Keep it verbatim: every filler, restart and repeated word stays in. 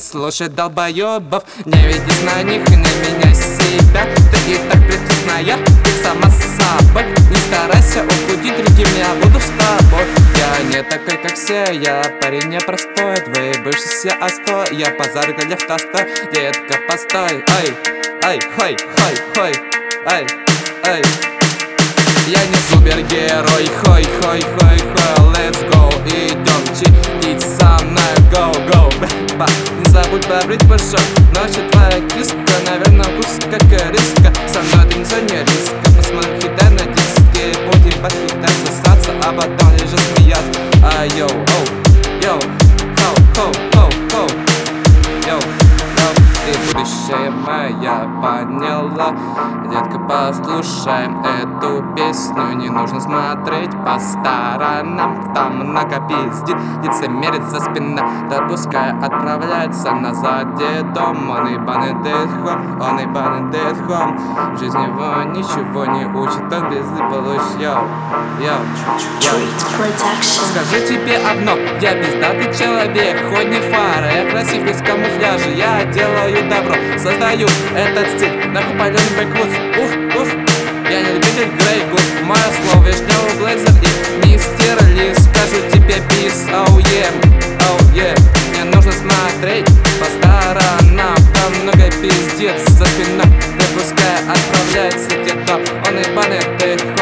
слушай долбоёбов, не ведись на них и не меняй себя. Ты и так прекрасная, ты сама с собой. Не старайся угодить другим, я буду с тобой. Я не такой, как все, я парень непростой. Твои бывшие остой, я по зеркале в тостой. Детка, постой, ай, ай, хой, хой, хой, ай, ай. Я не супергерой, хой, хой, хой, хой, let's go. Идем читить со мной, go, go, ба. Не забудь побрить пушок, ночью твоя киска, наверное, вкус как риска. Со мной ты не риска, посмотри хитай на диски. Будем подхитай сосаться, а потом лишь смеяться. А йоу, оу, йоу, хоу, хоу, хоу, хоу, йоу. Ты будущее моя, поняла? Детка, послушай эту песню. Не нужно смотреть по сторонам, там много пиздит, лицемерит за спина. Да пускай отправляется назад дедом. Он ебаный дедхом, он ебаный дедхом. Жизнь его ничего не учит, он пизды получит. Йоу, йоу, йоу. Скажу тебе одно, я пиздатый человек, хоть не фара, я красив без камуфляжа. Я делаю добро, создаю этот стиль. Нахуй пойдём бэквудс, уф, уф. Я не любитель грейгус, мое слово вишневый блейзер и мистер Ли. Скажу тебе peace, оу е, оу е. Мне нужно смотреть по сторонам, там много пиздец за спиной. Да пускай отправляется где-то, он ебаный ты.